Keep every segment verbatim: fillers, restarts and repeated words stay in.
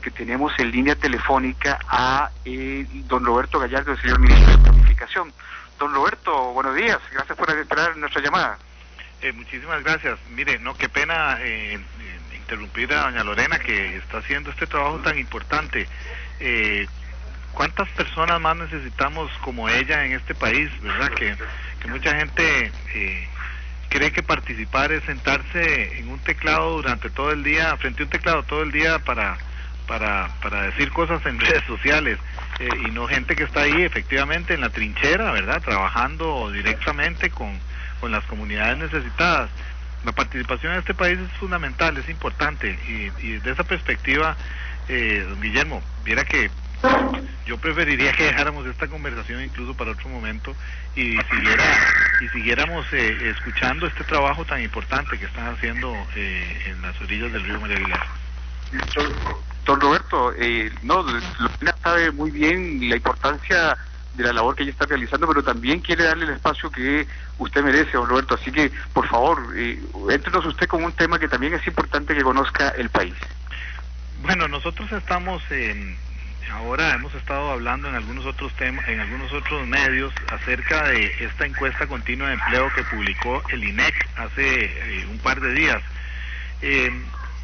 porque tenemos en línea telefónica a eh, don Roberto Gallardo, el señor ministro de Planificación. Don Roberto, buenos días, gracias por esperar nuestra llamada. Eh, muchísimas gracias. Mire, no, qué pena eh, interrumpir a doña Lorena, que está haciendo este trabajo tan importante. Eh, ¿Cuántas personas más necesitamos como ella en este país, verdad? Que, que mucha gente eh, cree que participar es sentarse en un teclado durante todo el día, frente a un teclado todo el día para para para decir cosas en redes sociales, eh, y no gente que está ahí efectivamente en la trinchera, verdad, trabajando directamente con, con las comunidades necesitadas. La participación en este país es fundamental, es importante, y, y desde esa perspectiva, eh, don Guillermo, viera que yo preferiría que dejáramos esta conversación incluso para otro momento y siguiera y siguiéramos eh, escuchando este trabajo tan importante que están haciendo eh, en las orillas del río María Aguilar. Don, don Roberto, eh, no, Lorena sabe muy bien la importancia de la labor que ella está realizando, pero también quiere darle el espacio que usted merece, don Roberto, así que por favor, eh, éntrenos usted con un tema que también es importante que conozca el país. Bueno, nosotros estamos en Ahora hemos estado hablando en algunos otros temas, en algunos otros medios, acerca de esta encuesta continua de empleo que publicó el I N E C hace eh, un par de días. Eh,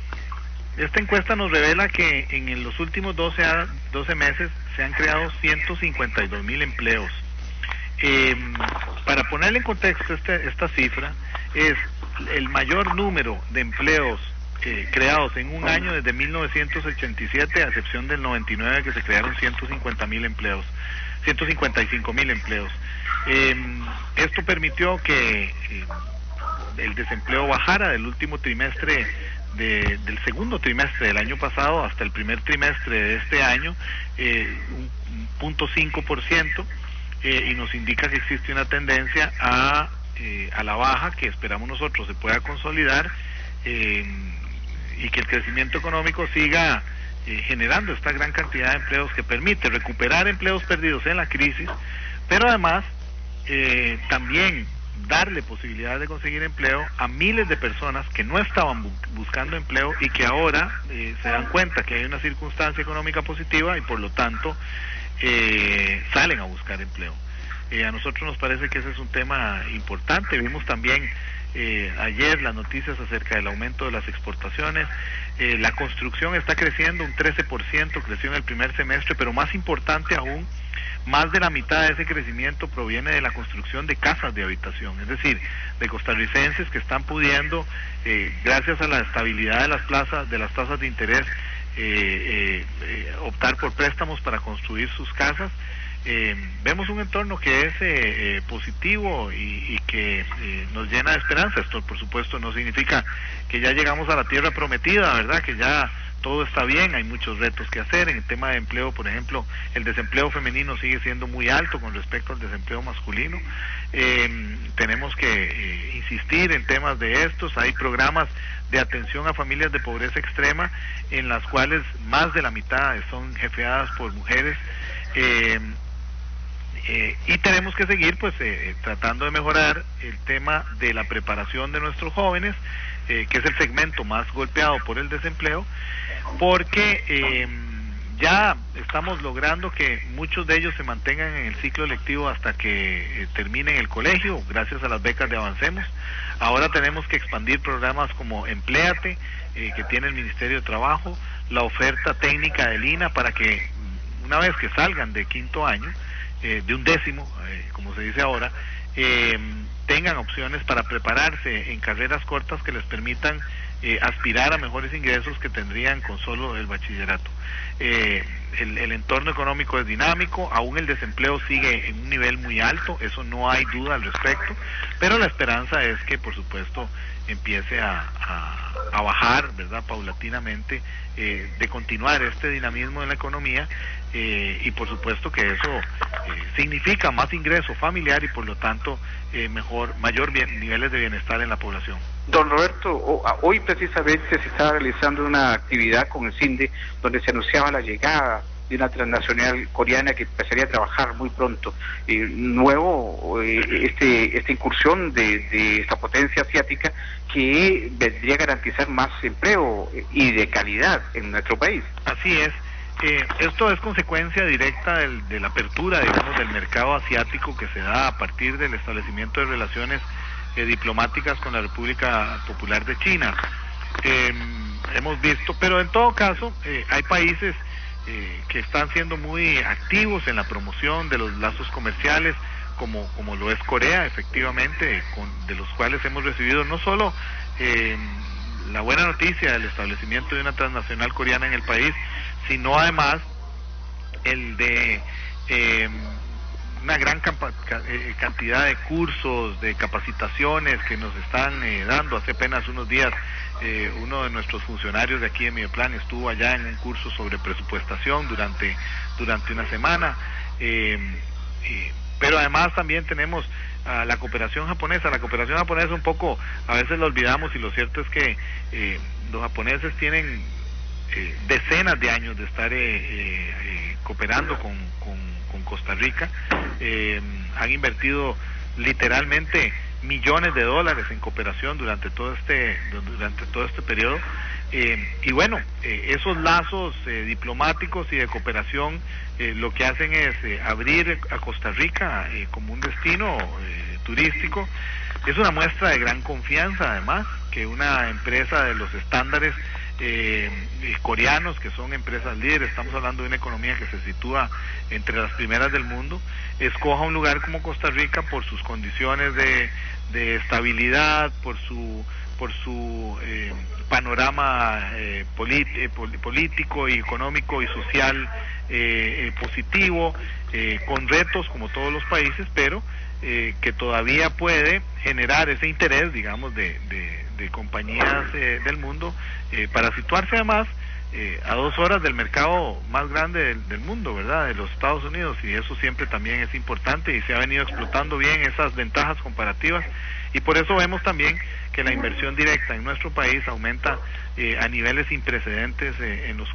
esta encuesta nos revela que en los últimos doce, doce meses se han creado ciento cincuenta y dos mil empleos. Eh, para ponerle en contexto este, esta cifra, es el mayor número de empleos Eh, creados en un año desde mil novecientos ochenta y siete, a excepción del noventa y nueve, que se crearon ciento cincuenta mil empleos, ciento cincuenta y cinco mil empleos. Eh, esto permitió que eh, el desempleo bajara del último trimestre, de, del segundo trimestre del año pasado hasta el primer trimestre de este año, eh, un, un punto cinco por ciento, eh, y nos indica que existe una tendencia a, eh, a la baja, que esperamos nosotros se pueda consolidar, eh, y que el crecimiento económico siga eh, generando esta gran cantidad de empleos que permite recuperar empleos perdidos en la crisis, pero además eh, también darle posibilidad de conseguir empleo a miles de personas que no estaban bu buscando empleo y que ahora eh, se dan cuenta que hay una circunstancia económica positiva y por lo tanto eh, salen a buscar empleo. Eh, a nosotros nos parece que ese es un tema importante. Vimos también Eh, ayer las noticias acerca del aumento de las exportaciones. Eh, la construcción está creciendo un trece por ciento, creció en el primer semestre, pero más importante aún, más de la mitad de ese crecimiento proviene de la construcción de casas de habitación, es decir, de costarricenses que están pudiendo, eh, gracias a la estabilidad de las plazas, de las tasas de interés, eh, eh, eh, optar por préstamos para construir sus casas. Eh, vemos un entorno que es eh, eh, positivo y, y que eh, nos llena de esperanza. Esto, por supuesto, no significa que ya llegamos a la tierra prometida, ¿verdad? Que ya todo está bien, hay muchos retos que hacer. En el tema de empleo, por ejemplo, el desempleo femenino sigue siendo muy alto con respecto al desempleo masculino. Eh, tenemos que eh, insistir en temas de estos. Hay programas de atención a familias de pobreza extrema, en las cuales más de la mitad son jefeadas por mujeres. Eh, Eh, y tenemos que seguir pues eh, tratando de mejorar el tema de la preparación de nuestros jóvenes, eh, que es el segmento más golpeado por el desempleo, porque eh, ya estamos logrando que muchos de ellos se mantengan en el ciclo lectivo hasta que eh, terminen el colegio, gracias a las becas de Avancemos. Ahora tenemos que expandir programas como Empléate, eh, que tiene el Ministerio de Trabajo, la oferta técnica del I N A, para que una vez que salgan de quinto año, Eh, de un décimo, eh, como se dice ahora, eh, tengan opciones para prepararse en carreras cortas que les permitan eh, aspirar a mejores ingresos que tendrían con solo el bachillerato. Eh, el, el entorno económico es dinámico, aún el desempleo sigue en un nivel muy alto, eso no hay duda al respecto, pero la esperanza es que, por supuesto, empiece a, a, a bajar, ¿verdad?, paulatinamente, eh, de continuar este dinamismo en la economía. Eh, y por supuesto que eso eh, significa más ingreso familiar y por lo tanto eh, mejor, mayor bien, niveles de bienestar en la población. Don Roberto, hoy precisamente se estaba realizando una actividad con el CINDE donde se anunciaba la llegada de una transnacional coreana que empezaría a trabajar muy pronto. Eh, nuevo, eh, este, esta incursión de, de esta potencia asiática que vendría a garantizar más empleo y de calidad en nuestro país. Así es. Eh, esto es consecuencia directa del, de la apertura, digamos, del mercado asiático que se da a partir del establecimiento de relaciones eh, diplomáticas con la República Popular de China. Eh, hemos visto, pero en todo caso, eh, hay países eh, que están siendo muy activos en la promoción de los lazos comerciales, como, como lo es Corea, efectivamente, con, de los cuales hemos recibido no solo eh, la buena noticia del establecimiento de una transnacional coreana en el país, sino además el de eh, una gran cantidad de cursos, de capacitaciones que nos están eh, dando. Hace apenas unos días eh, uno de nuestros funcionarios de aquí de Mideplan estuvo allá en un curso sobre presupuestación durante, durante una semana, eh, eh, pero además también tenemos a la cooperación japonesa. La cooperación japonesa un poco, a veces lo olvidamos, y lo cierto es que eh, los japoneses tienen eh, decenas de años de estar eh, eh, cooperando con, con, con Costa Rica. Eh, han invertido literalmente millones de dólares en cooperación durante todo este durante todo este periodo, eh, y bueno, eh, esos lazos eh, diplomáticos y de cooperación eh, lo que hacen es eh, abrir a Costa Rica eh, como un destino eh, turístico. Es una muestra de gran confianza, además, que una empresa de los estándares eh, coreanos, que son empresas líderes, estamos hablando de una economía que se sitúa entre las primeras del mundo, escoja un lugar como Costa Rica por sus condiciones de, de estabilidad, por su por su eh, panorama eh, polit, eh, político y económico y social eh, eh, positivo, eh, con retos como todos los países, pero eh, que todavía puede generar ese interés, digamos, de, de, de compañías eh, del mundo eh, para situarse además Eh, a dos horas del mercado más grande del, del mundo, ¿verdad?, de los Estados Unidos, y eso siempre también es importante, y se ha venido explotando bien esas ventajas comparativas, y por eso vemos también que la inversión directa en nuestro país aumenta eh, a niveles sin precedentes eh, en los